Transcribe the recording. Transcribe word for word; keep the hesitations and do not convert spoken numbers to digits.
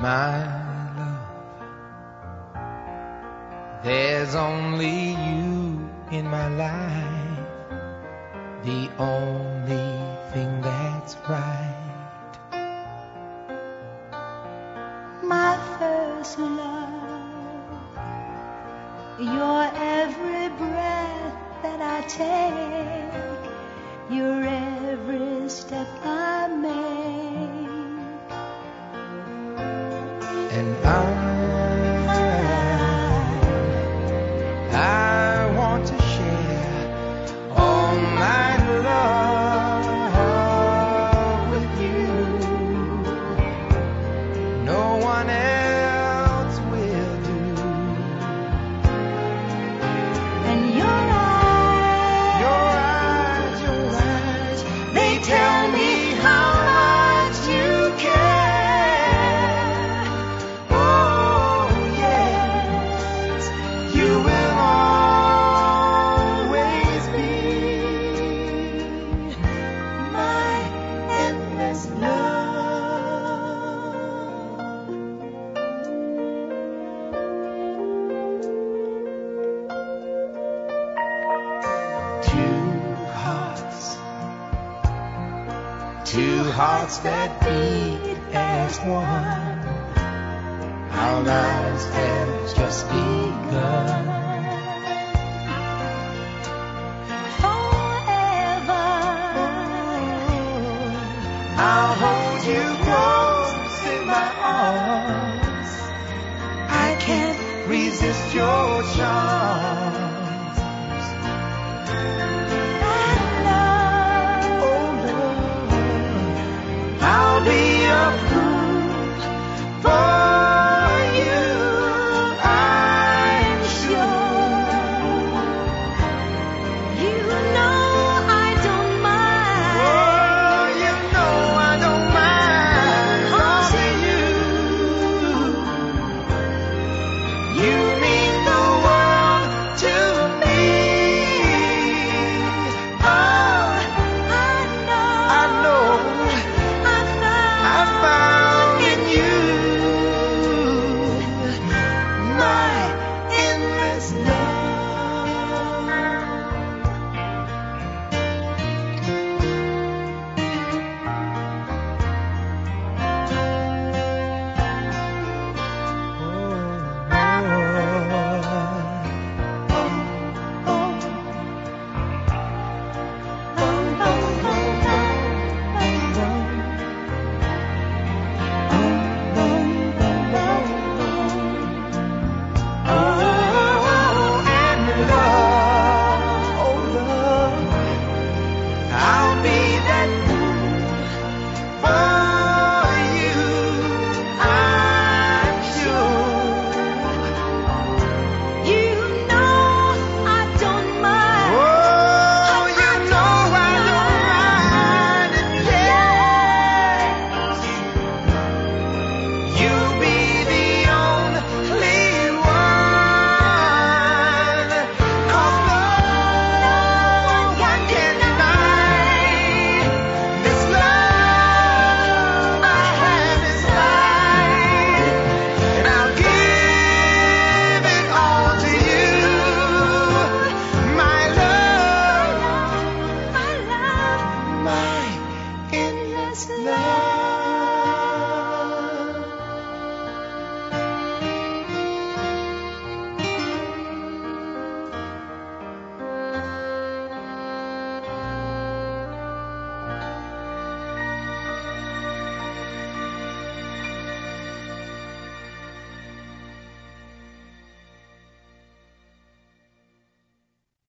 My love, there's only you in my life, the only thing that's right. My first love, your every breath that I take, your every step I make. And I, I want to share all my love with you. No one else will do. And your eyes, Your eyes, your eyes, they tell me how much you care. Oh, yes, you will always be my endless love. two hearts, two hearts that beat as one. Our lives have just begun. Forever, I'll hold you close in my arms. I can't resist your charm.